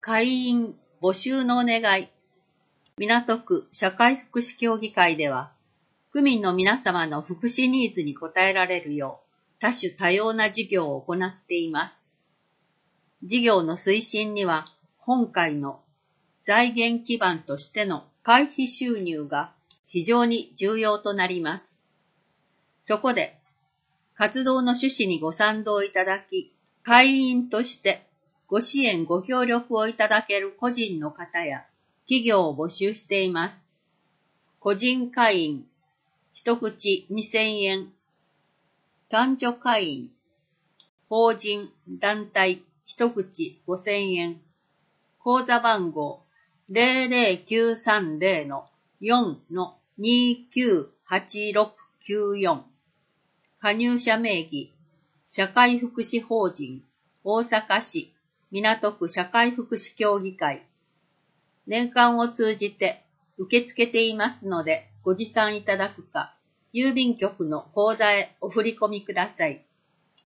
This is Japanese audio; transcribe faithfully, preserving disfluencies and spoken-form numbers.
会員募集のお願い。港区社会福祉協議会では、区民の皆様の福祉ニーズに応えられるよう、多種多様な事業を行っています。事業の推進には、本会の財源基盤としての会費収入が非常に重要となります。そこで、活動の趣旨にご賛同いただき、会員としてご支援ご協力をいただける個人の方や企業を募集しています。個人会員、一口にせんえん。男女会員、法人、団体、一口ごせんえん。口座番号 ゼロゼロきゅうさんゼロ よん にきゅうはちろくきゅうよん。加入者名義、社会福祉法人、大阪市港区社会福祉協議会。年間を通じて受け付けていますので、ご持参いただくか、郵便局の口座へお振り込みください。